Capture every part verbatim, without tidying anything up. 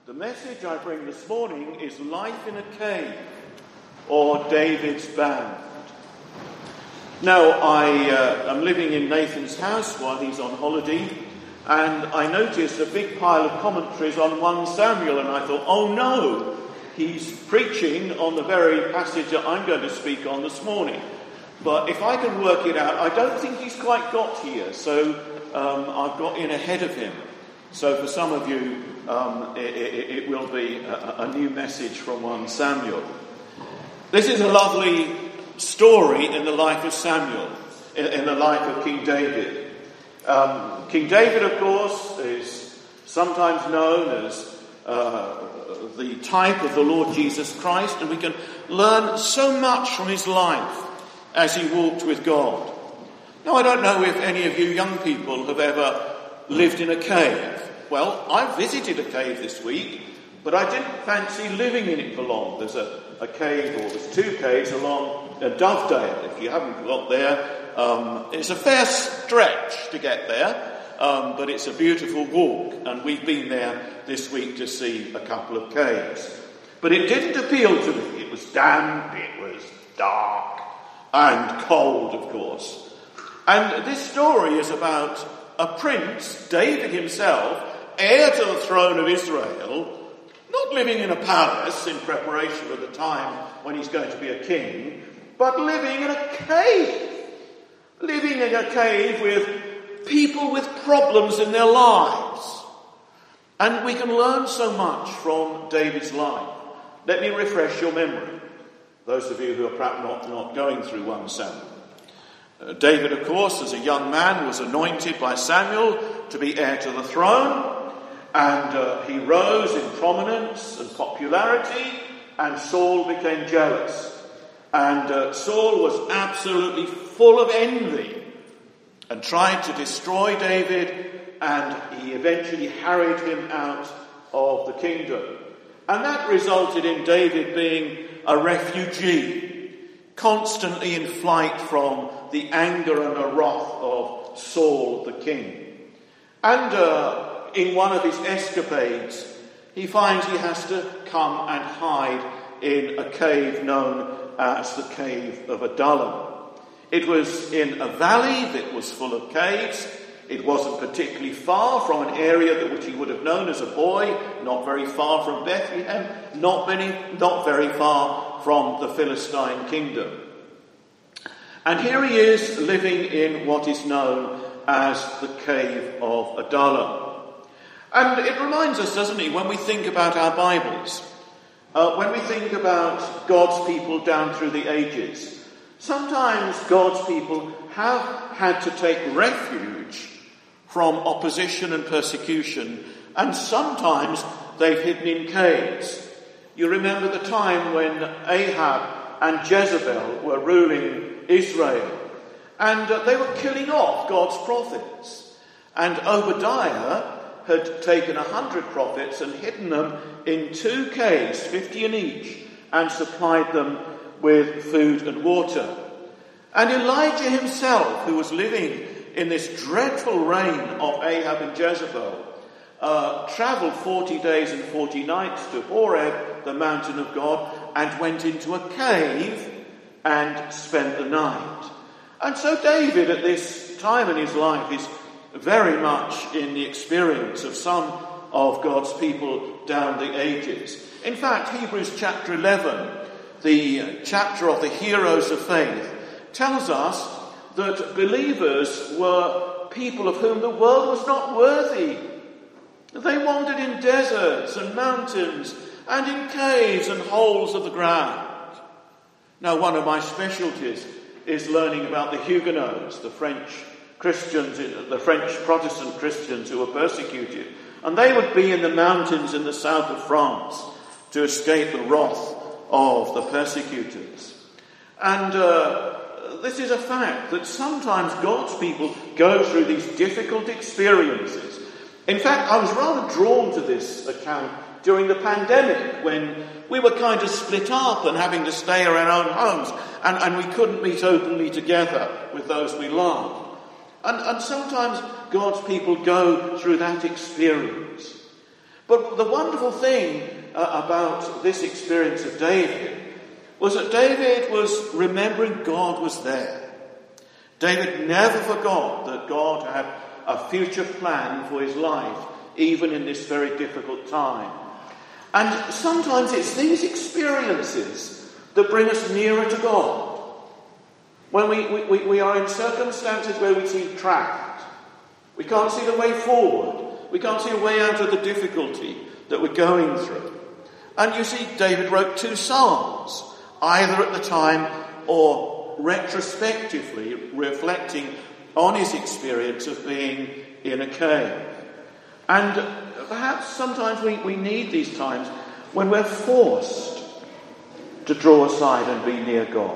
The message I bring this morning is Life in a Cave, or David's Band. Now, I uh, am living in Nathan's house while he's on holiday, and I noticed a big pile of commentaries on First Samuel, and I thought, oh no, he's preaching on the very passage that I'm going to speak on this morning. But if I can work it out, I don't think he's quite got here, so um, I've got in ahead of him. So for some of you, um, it, it, it will be a, a new message from First Samuel. This is a lovely story in the life of Samuel, in, in the life of King David. Um, King David, of course, is sometimes known as uh, the type of the Lord Jesus Christ, and we can learn so much from his life as he walked with God. Now, I don't know if any of you young people have ever lived in a cave. Well, I visited a cave this week, but I didn't fancy living in it for long. There's a, a cave, or there's two caves along uh, Dovedale. If you haven't got there, um, it's a fair stretch to get there, um, but it's a beautiful walk, and we've been there this week to see a couple of caves. But it didn't appeal to me. It was damp, it was dark, and cold, of course. And this story is about a prince, David himself, heir to the throne of Israel, not living in a palace in preparation for the time when he's going to be a king, but living in a cave. Living in a cave with people with problems in their lives. And we can learn so much from David's life. Let me refresh your memory, those of you who are perhaps not, not going through First Samuel. Uh, David, of course, as a young man, was anointed by Samuel to be heir to the throne. And uh, he rose in prominence and popularity, and Saul became jealous. And uh, Saul was absolutely full of envy and tried to destroy David, and he eventually harried him out of the kingdom. And that resulted in David being a refugee, constantly in flight from the anger and the wrath of Saul the king. And uh, in one of his escapades, he finds he has to come and hide in a cave known as the Cave of Adullam. It was in a valley that was full of caves. It wasn't particularly far from an area that which he would have known as a boy, not very far from Bethlehem, not many, not very far from the Philistine kingdom. And here he is living in what is known as the Cave of Adullam. And it reminds us, doesn't it, when we think about our Bibles, uh, when we think about God's people down through the ages, sometimes God's people have had to take refuge from opposition and persecution, and sometimes they've hidden in caves. You remember the time when Ahab and Jezebel were ruling Israel, and uh, they were killing off God's prophets. And Obadiah had taken a hundred prophets and hidden them in two caves, fifty in each, and supplied them with food and water. And Elijah himself, who was living in this dreadful reign of Ahab and Jezebel, uh, travelled forty days and forty nights to Horeb, the mountain of God, and went into a cave and spent the night. And so David, at this time in his life, is very much in the experience of some of God's people down the ages. In fact, Hebrews chapter eleven, the chapter of the heroes of faith, tells us that believers were people of whom the world was not worthy. They wandered in deserts and mountains and in caves and holes of the ground. Now, one of my specialties is learning about the Huguenots, the French Christians, the French Protestant Christians who were persecuted. And they would be in the mountains in the south of France to escape the wrath of the persecutors. And uh, this is a fact that sometimes God's people go through these difficult experiences. In fact, I was rather drawn to this account during the pandemic, when we were kind of split up and having to stay in our own homes, and, and we couldn't meet openly together with those we loved. And, and sometimes God's people go through that experience. But the wonderful thing uh, about this experience of David was that David was remembering God was there. David never forgot that God had a future plan for his life, even in this very difficult time. And sometimes it's these experiences that bring us nearer to God. When we, we, we are in circumstances where we seem trapped, we can't see the way forward, we can't see a way out of the difficulty that we're going through. And you see, David wrote two psalms, either at the time or retrospectively reflecting on his experience of being in a cave. And perhaps sometimes we, we need these times when we're forced to draw aside and be near God.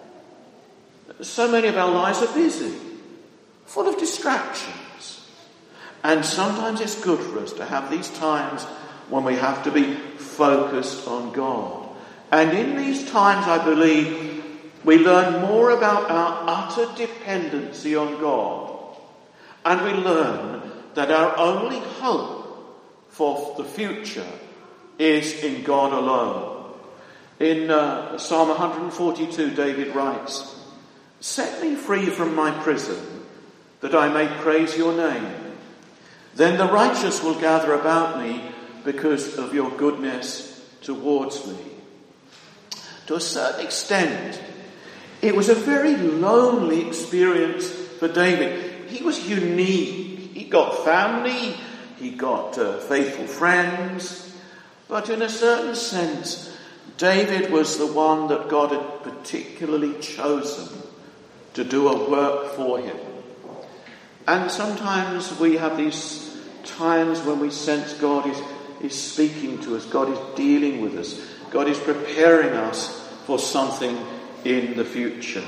So many of our lives are busy, full of distractions. And sometimes it's good for us to have these times when we have to be focused on God. And in these times, I believe, we learn more about our utter dependency on God. And we learn that our only hope for the future is in God alone. In uh, Psalm one forty-two, David writes, "Set me free from my prison, that I may praise your name. Then the righteous will gather about me because of your goodness towards me." To a certain extent, it was a very lonely experience for David. He was unique. He got family, he got uh, faithful friends, but in a certain sense, David was the one that God had particularly chosen to do a work for him. And sometimes we have these times when we sense God is, is speaking to us, God is dealing with us, God is preparing us for something in the future.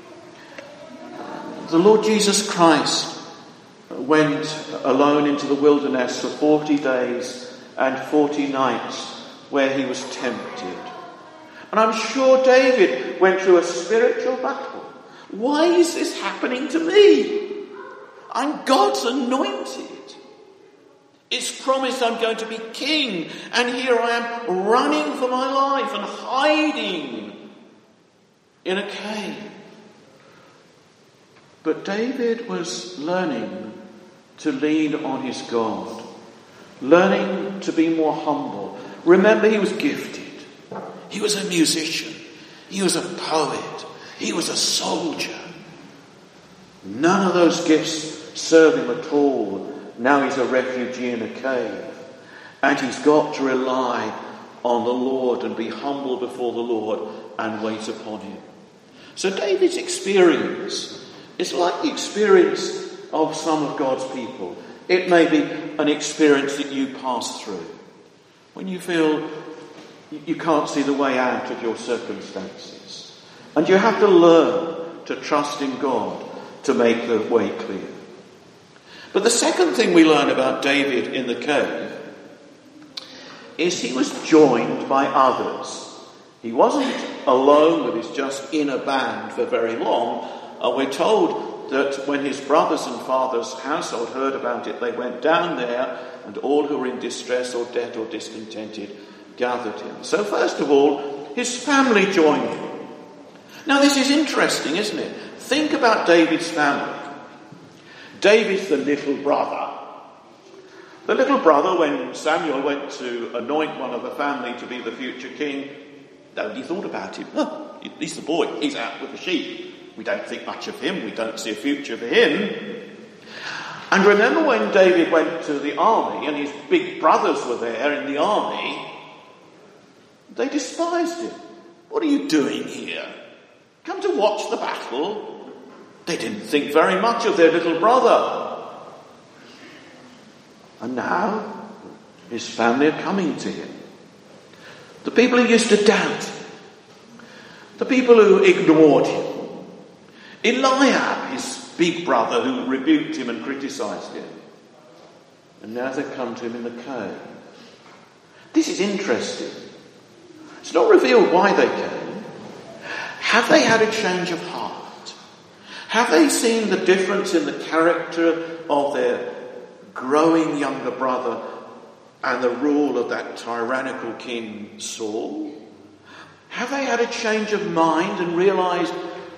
The Lord Jesus Christ went alone into the wilderness for forty days and forty nights where he was tempted. And I'm sure David went through a spiritual battle. Why is this happening to me? I'm God's anointed. It's promised I'm going to be king, and here I am running for my life and hiding in a cave. But David was learning to lean on his God, learning to be more humble. Remember, he was gifted. He was a musician. He was a poet. He was a soldier. None of those gifts serve him at all. Now he's a refugee in a cave. And he's got to rely on the Lord and be humble before the Lord and wait upon him. So David's experience is like the experience of some of God's people. It may be an experience that you pass through when you feel you can't see the way out of your circumstances. And you have to learn to trust in God to make the way clear. But the second thing we learn about David in the cave is he was joined by others. He wasn't alone with his just inner band for very long. Uh, we're told that when his brothers and father's household heard about it, they went down there, and all who were in distress or debt or discontented gathered him. So first of all, his family joined him. Now this is interesting, isn't it? Think about David's family. David's the little brother. The little brother, when Samuel went to anoint one of the family to be the future king, nobody thought about him. Oh, he's the boy. He's out with the sheep. We don't think much of him. We don't see a future for him. And remember when David went to the army and his big brothers were there in the army, they despised him. What are you doing here? Come to watch the battle? They didn't think very much of their little brother. And now his family are coming to him. The people who used to doubt him. The people who ignored him. Eliab, his big brother, who rebuked him and criticised him. And now they've come to him in the cave. This is interesting. It's not revealed why they came. Have they had a change of heart? Have they seen the difference in the character of their growing younger brother and the rule of that tyrannical king Saul? Have they had a change of mind and realised,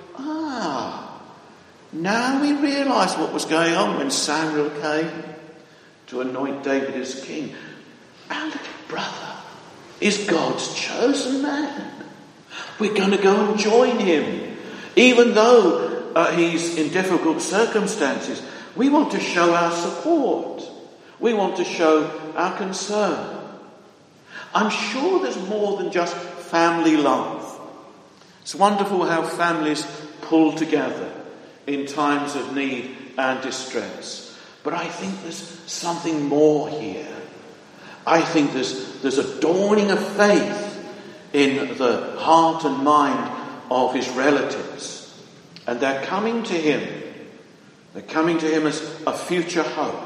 ah, now we realise what was going on when Samuel came to anoint David as king? Our little brother is God's chosen man. We're going to go and join him. Even though uh, he's in difficult circumstances, we want to show our support. We want to show our concern. I'm sure there's more than just family love. It's wonderful how families pull together in times of need and distress. But I think there's something more here. I think there's, there's a dawning of faith in the heart and mind of his relatives. And they're coming to him. They're coming to him as a future hope.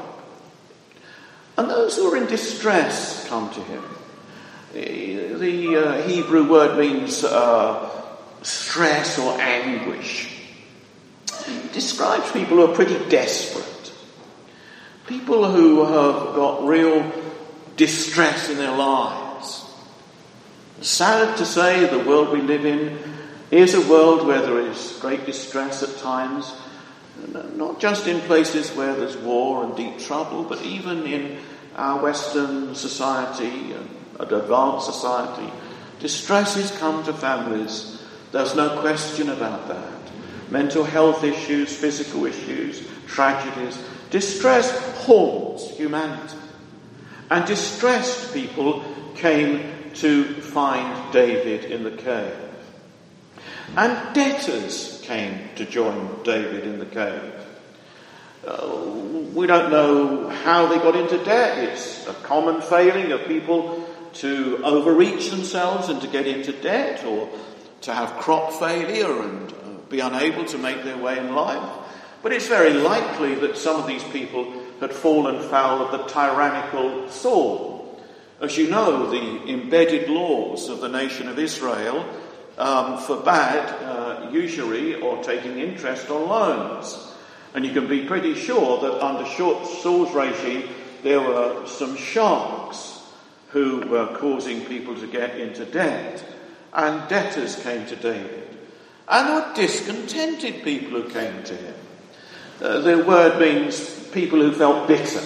And those who are in distress come to him. The, the uh, Hebrew word means uh, stress or anguish. It describes people who are pretty desperate. People who have got real distress in their lives. Sad to say, the world we live in is a world where there is great distress at times, not just in places where there's war and deep trouble, but even in our Western society and advanced society. Distresses come to families. There's no question about that. Mental health issues, physical issues, tragedies. Distress haunts humanity. And distressed people came to find David in the cave. And debtors came to join David in the cave. Uh, we don't know how they got into debt. It's a common failing of people to overreach themselves and to get into debt, or to have crop failure and uh, be unable to make their way in life. But it's very likely that some of these people had fallen foul of the tyrannical Saul. As you know, the embedded laws of the nation of Israel um, forbade uh, usury or taking interest on loans. And you can be pretty sure that under Saul's regime there were some sharks who were causing people to get into debt. And debtors came to David. And there were discontented people who came to him. Uh, the word means people who felt bitter.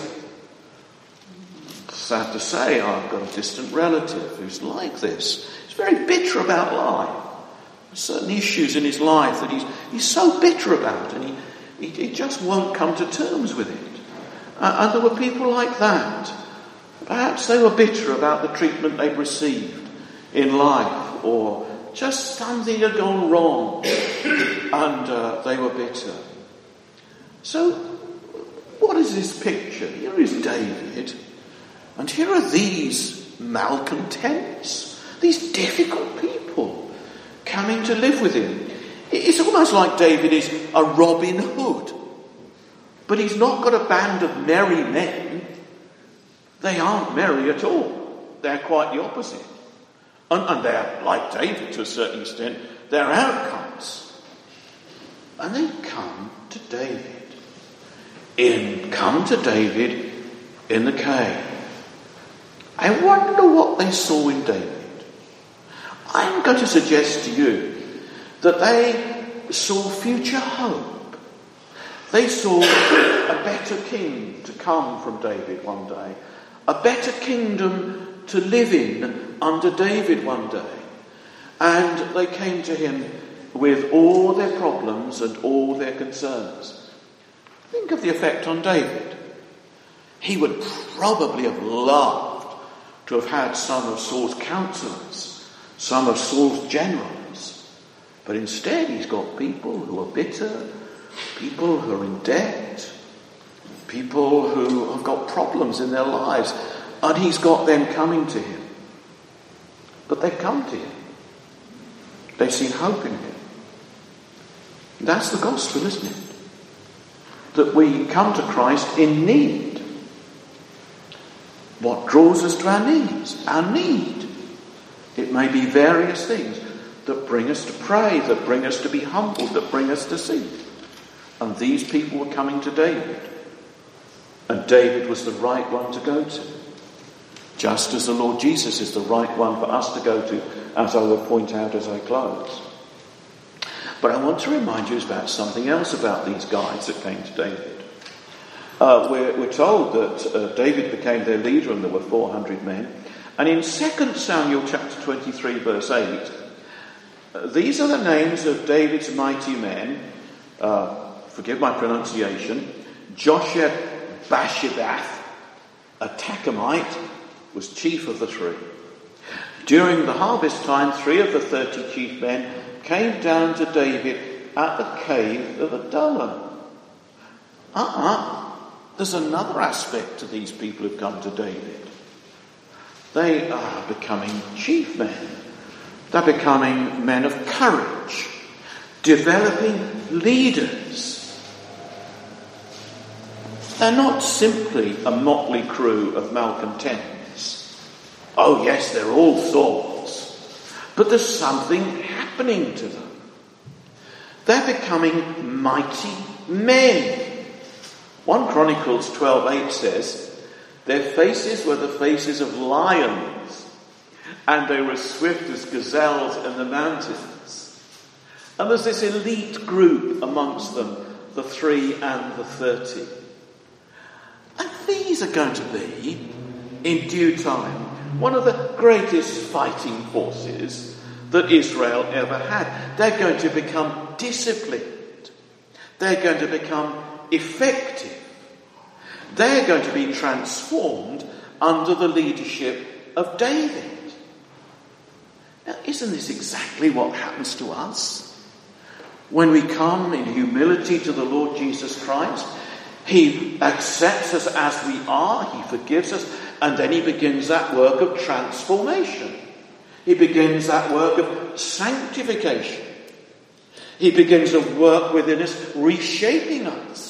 Sad to say, I've got a distant relative who's like this. He's very bitter about life. There's certain issues in his life that he's, he's so bitter about, and he, he, he just won't come to terms with it. Uh, and there were people like that. Perhaps they were bitter about the treatment they'd received in life, or just something had gone wrong, and uh, they were bitter. So, what is this picture? Here is David, and here are these malcontents, these difficult people coming to live with him. It's almost like David is a Robin Hood, but he's not got a band of merry men. They aren't merry at all. They're quite the opposite. And, and they're, like David to a certain extent, they're outcasts. And they come to David. In, come to David in the cave. I wonder what they saw in David. I'm going to suggest to you that they saw future hope. They saw a better king to come from David one day. A better kingdom to live in under David one day. And they came to him with all their problems and all their concerns. Think of the effect on David. He would probably have loved to have had some of Saul's counselors, some of Saul's generals. But instead he's got people who are bitter, people who are in debt, people who have got problems in their lives. And he's got them coming to him. But they've come to him. They've seen hope in him. That's the gospel, isn't it? That we come to Christ in need. What draws us to our needs? Our need. It may be various things that bring us to pray, that bring us to be humble, that bring us to seek. And these people were coming to David. And David was the right one to go to. just as the Lord Jesus is the right one for us to go to, as I will point out as I close. But I want to remind you about something else about these guides that came to David. Uh, we're, we're told that uh, David became their leader and there were four hundred men. And in Second Samuel chapter twenty-three verse eight, uh, these are the names of David's mighty men. Uh, forgive my pronunciation. Josheb-Bashebath, a Tachemite, was chief of the three. During the harvest time, three of the thirty chief men came down to David at the cave of Adullam. Uh-uh. There's another aspect to these people who've come to David. They are becoming chief men. They're becoming men of courage, developing leaders. They're not simply a motley crew of malcontents. Oh yes, they're all sorts. But there's something happening to them. They're becoming mighty men. First Chronicles twelve eight says, their faces were the faces of lions, and they were as swift as gazelles in the mountains. And there's this elite group amongst them, the three and the thirty. And these are going to be, in due time, one of the greatest fighting forces that Israel ever had. They're going to become disciplined. They're going to become effective. They're going to be transformed under the leadership of David. Now, isn't this exactly what happens to us? When we come in humility to the Lord Jesus Christ, he accepts us as we are, he forgives us, and then he begins that work of transformation. He begins that work of sanctification. He begins a work within us, reshaping us.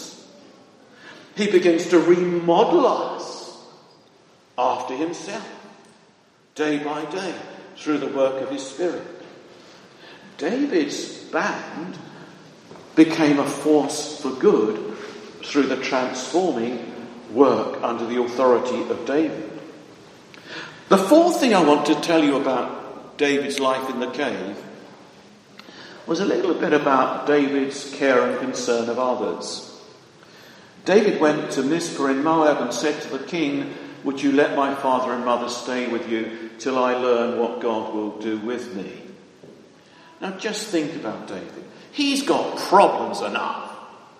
He begins to remodel us after himself, day by day, through the work of his Spirit. David's band became a force for good through the transforming work under the authority of David. The fourth thing I want to tell you about David's life in the cave was a little bit about David's care and concern of others. David went to Mizpah in Moab and said to the king, would you let my father and mother stay with you till I learn what God will do with me? Now just think about David. He's got problems enough.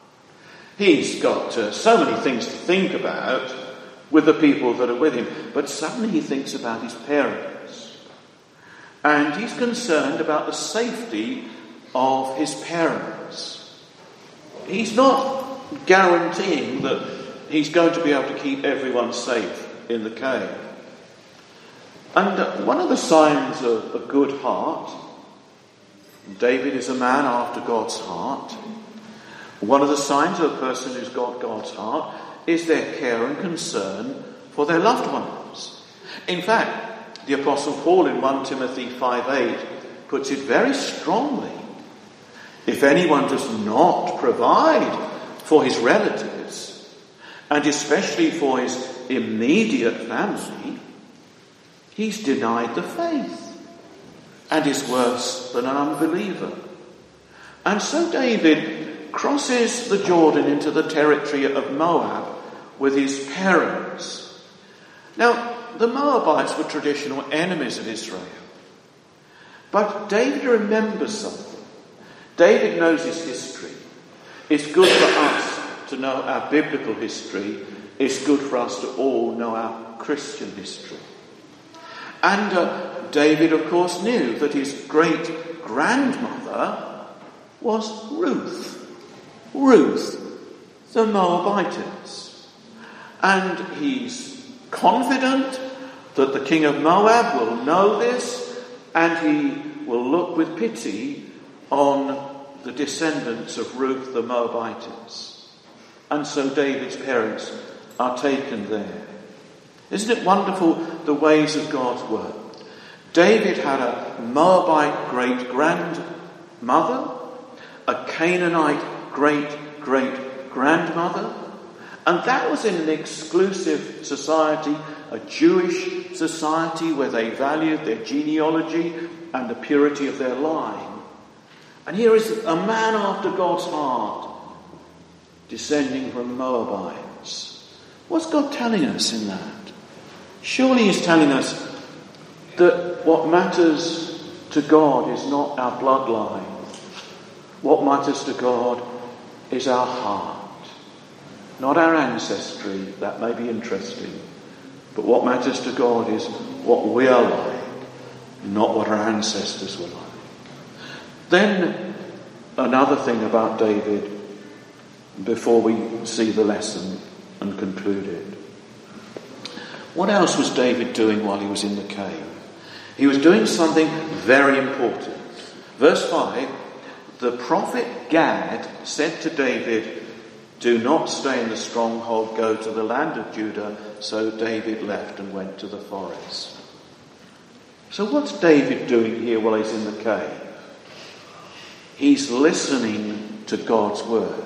He's got uh, so many things to think about with the people that are with him. But suddenly he thinks about his parents. And he's concerned about the safety of his parents. He's not guaranteeing that he's going to be able to keep everyone safe in the cave. And uh, one of the signs of a good heart, David is a man after God's heart. One of the signs of a person who's got God's heart is their care and concern for their loved ones. In fact, the Apostle Paul in First Timothy five eight puts it very strongly. If anyone does not provide for his relatives, and especially for his immediate family, he's denied the faith and is worse than an unbeliever. And so David crosses the Jordan into the territory of Moab with his parents. Now, the Moabites were traditional enemies of Israel. But David remembers something. David knows his history. It's good for us to know our biblical history. It's good for us to all know our Christian history. And uh, David, of course, knew that his great-grandmother was Ruth. Ruth, the Moabitess. And he's confident that the king of Moab will know this, and he will look with pity on the descendants of Ruth the Moabitess. And so David's parents are taken there. Isn't it wonderful the ways of God's work? David had a Moabite great-grandmother, a Canaanite great-great-grandmother, And that was in an exclusive society, a Jewish society where they valued their genealogy and the purity of their line. And here is a man after God's heart, descending from Moabites. What's God telling us in that? Surely he's telling us that what matters to God is not our bloodline. What matters to God is our heart. Not our ancestry, that may be interesting. But what matters to God is what we are like, not what our ancestors were like. Then, another thing about David, before we see the lesson and conclude it. What else was David doing while he was in the cave? He was doing something very important. Verse five, the prophet Gad said to David, do not stay in the stronghold, go to the land of Judah. So David left and went to the forest. So what's David doing here while he's in the cave? He's listening to God's word.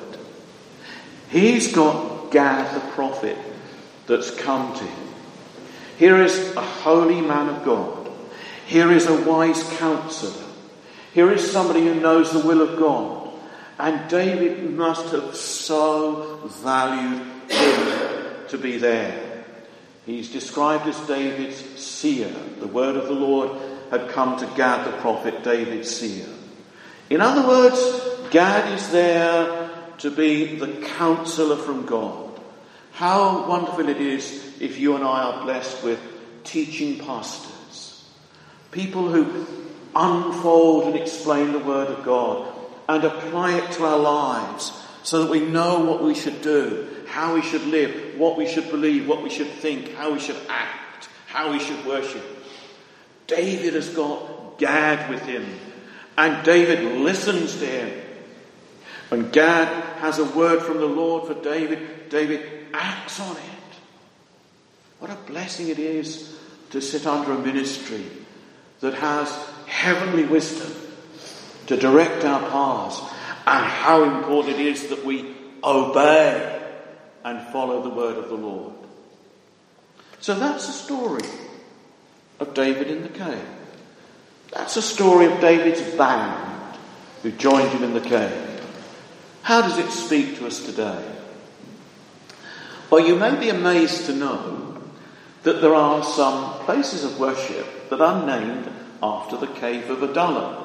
He's got Gad the prophet that's come to him. Here is a holy man of God. Here is a wise counselor. Here is somebody who knows the will of God. And David must have so valued him to be there. He's described as David's seer. The word of the Lord had come to Gad the prophet, David's seer. In other words, Gad is there to be the counselor from God. How wonderful it is if you and I are blessed with teaching pastors. People who unfold and explain the word of God and apply it to our lives so that we know what we should do, how we should live, what we should believe, what we should think, how we should act, how we should worship. David has got Gad with him, and David listens to him. When Gad has a word from the Lord for David, David acts on it. What a blessing it is to sit under a ministry that has heavenly wisdom to direct our paths, and how important it is that we obey and follow the word of the Lord. So that's the story of David in the cave. That's the story of David's band who joined him in the cave. How does it speak to us today? Well, you may be amazed to know that there are some places of worship that are named after the cave of Adullam.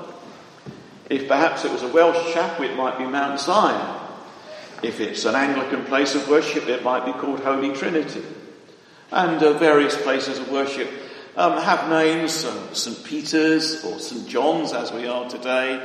If perhaps it was a Welsh chapel, it might be Mount Zion. If it's an Anglican place of worship, it might be called Holy Trinity. And uh, various places of worship um, have names, uh, Saint Peter's or Saint John's, as we are today.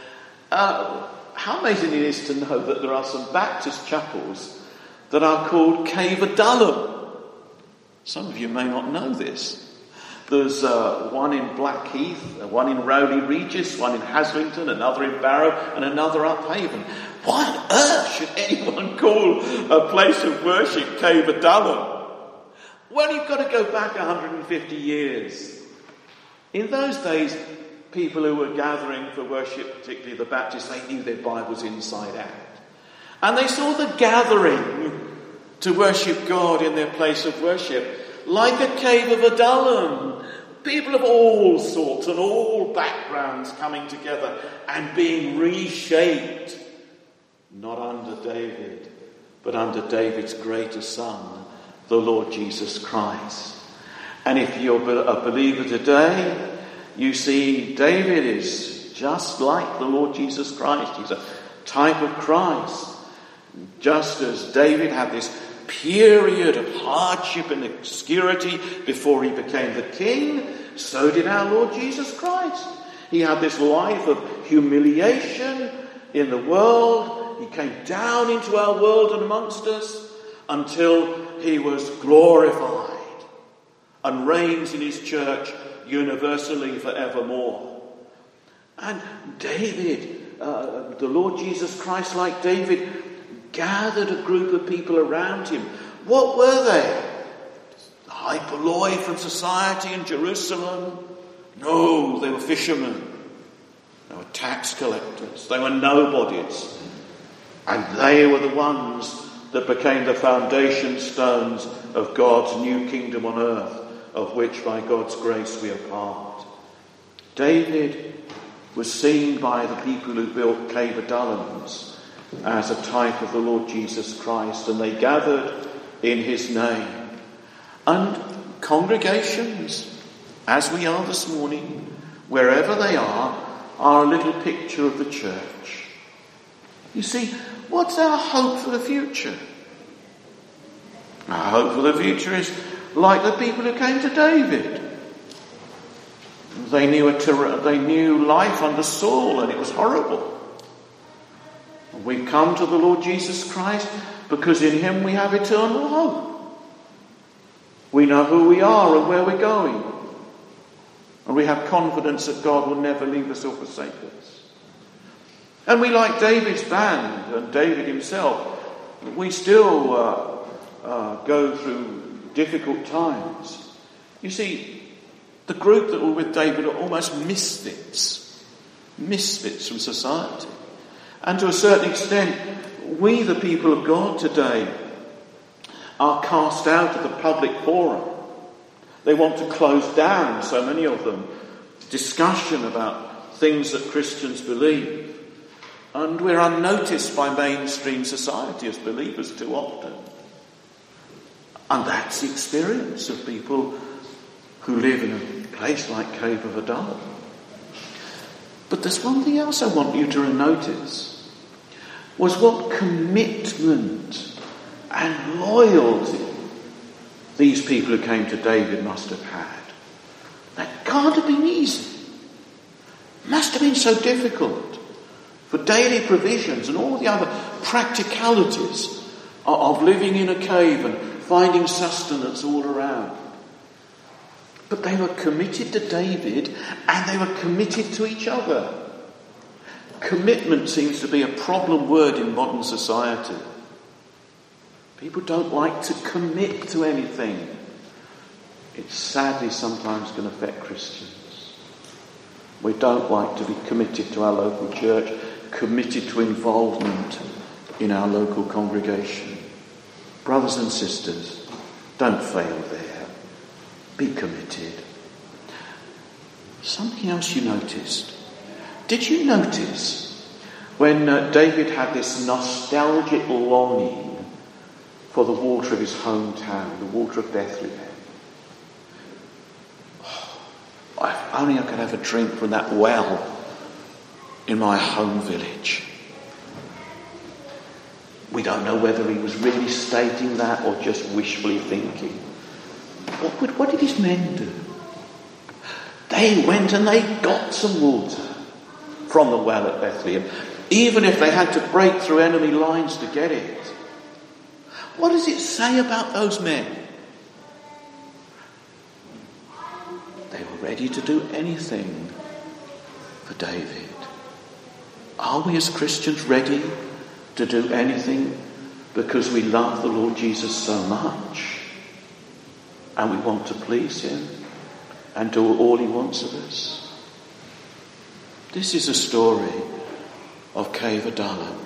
Uh, how amazing it is to know that there are some Baptist chapels that are called Cave Adullam. Some of you may not know this. There's uh, one in Blackheath, one in Rowley Regis, one in Haslington, another in Barrow, and another up Haven. Why on earth should anyone call a place of worship Cave Adullam? Well, you've got to go back one hundred fifty years. In those days, people who were gathering for worship, particularly the Baptists, they knew their Bibles inside out. And they saw the gathering to worship God in their place of worship like a cave of Adullam. People of all sorts and all backgrounds coming together and being reshaped. Not under David, but under David's greater son, the Lord Jesus Christ. And if you're a believer today, you see David is just like the Lord Jesus Christ. He's a type of Christ. Just as David had this period of hardship and obscurity before he became the king, so did our Lord Jesus Christ. He had this life of humiliation in the world. He came down into our world and amongst us until he was glorified and reigns in his church universally forevermore. And David, uh, the Lord Jesus Christ, like David, gathered a group of people around him. What were they? The high polloi from society in Jerusalem? No, they were fishermen. They were tax collectors. They were nobodies. And they were the ones that became the foundation stones of God's new kingdom on earth, of which by God's grace we are part. David was seen by the people who built Cave Adullam's as a type of the Lord Jesus Christ, and they gathered in his name. And congregations, as we are this morning, wherever they are, are a little picture of the church. You see, what's our hope for the future? Our hope for the future is like the people who came to David. They knew a ter- they knew life under Saul, and it was horrible. We've come to the Lord Jesus Christ because in him we have eternal hope. We know who we are and where we're going. And we have confidence that God will never leave us or forsake us. And we, like David's band and David himself, we still uh, uh, go through difficult times. You see, the group that were with David are almost misfits. Misfits from society. And to a certain extent, we, the people of God today, are cast out of the public forum. They want to close down, so many of them, discussion about things that Christians believe. And we're unnoticed by mainstream society as believers too often. And that's the experience of people who live in a place like Cave of Adullam. But there's one thing else I want you to notice, was what commitment and loyalty these people who came to David must have had. That can't have been easy. It must have been so difficult for daily provisions and all the other practicalities of living in a cave and finding sustenance all around. But they were committed to David, and they were committed to each other. Commitment seems to be a problem word in modern society. People don't like to commit to anything. It's sadly sometimes going to affect Christians. We don't like to be committed to our local church, committed to involvement in our local congregation. Brothers and sisters, don't fail there. Be committed. Something else you noticed. Did you notice when uh, David had this nostalgic longing for the water of his hometown, the water of Bethlehem? Oh, if only I could have a drink from that well in my home village. We don't know whether he was really stating that or just wishfully thinking. What, would, what did his men do? They went and they got some water from the well at Bethlehem, even if they had to break through enemy lines to get it. What does it say about those men? They were ready to do anything for David. Are we as Christians ready to do anything because we love the Lord Jesus so much and we want to please him and do all he wants of us? This is a story of Cave Adullam.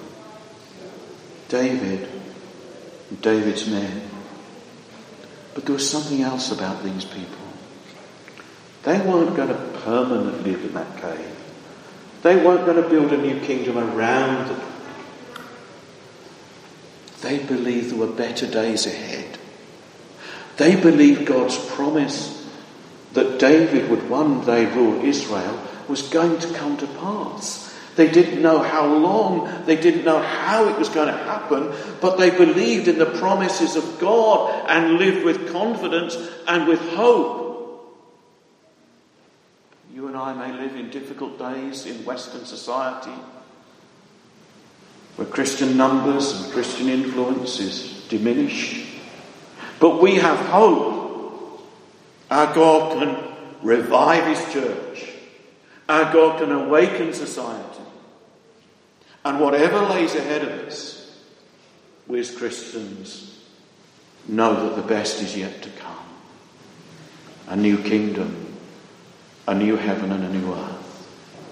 David and David's men. But there was something else about these people. They weren't going to permanently live in that cave. They weren't going to build a new kingdom around them. They believed there were better days ahead. They believed God's promise that David would one day rule Israel was going to come to pass. They didn't know how long, they didn't know how it was going to happen, but they believed in the promises of God and lived with confidence and with hope. You and I may live in difficult days in Western society, where Christian numbers and Christian influence is diminished. But we have hope. Our God can revive his church. Our God can awaken society. And whatever lays ahead of us, we as Christians know that the best is yet to come. A new kingdom, a new heaven and a new earth.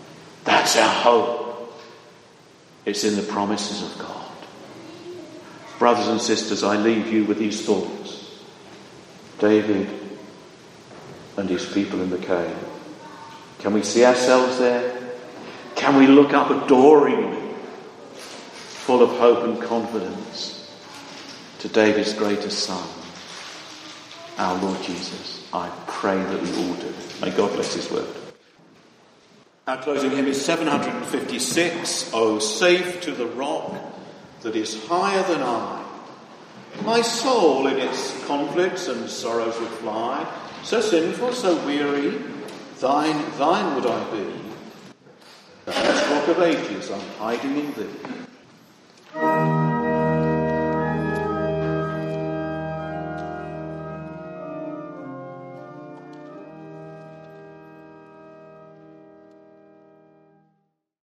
That's our hope. It's in the promises of God. Brothers and sisters, I leave you with these thoughts. David and his people in the cave. Can we see ourselves there? Can we look up adoringly, full of hope and confidence, to David's greatest son, our Lord Jesus? I pray that we all do. May God bless his word. Our closing hymn is seven hundred fifty-six, O safe to the rock that is higher than I. My soul in its conflicts and sorrows would fly, so sinful, so weary, thine, thine would I be. The first rock of ages, I'm hiding in thee.